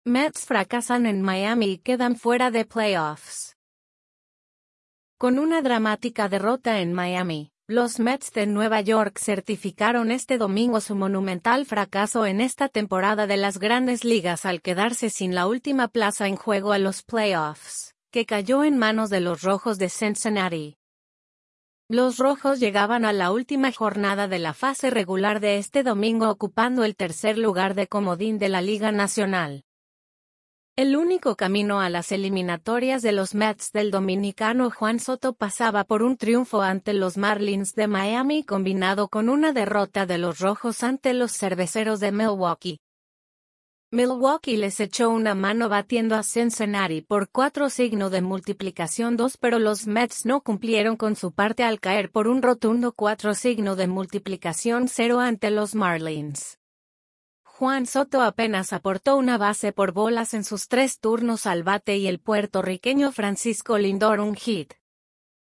Mets fracasan en Miami y quedan fuera de playoffs. Con una dramática derrota en Miami, los Mets de Nueva York certificaron este domingo su monumental fracaso en esta temporada de las Grandes Ligas al quedarse sin la última plaza en juego a los playoffs, que cayó en manos de los Rojos de Cincinnati. Los Rojos llegaban a la última jornada de la fase regular de este domingo ocupando el tercer lugar de comodín de la Liga Nacional. El único camino a las eliminatorias de los Mets del dominicano Juan Soto pasaba por un triunfo ante los Marlins de Miami combinado con una derrota de los Rojos ante los Cerveceros de Milwaukee. Milwaukee les echó una mano batiendo a Cincinnati por 4 signo de multiplicación 2, pero los Mets no cumplieron con su parte al caer por un rotundo 4 signo de multiplicación 0 ante los Marlins. Juan Soto apenas aportó una base por bolas en sus 3 turnos al bate y el puertorriqueño Francisco Lindor un hit.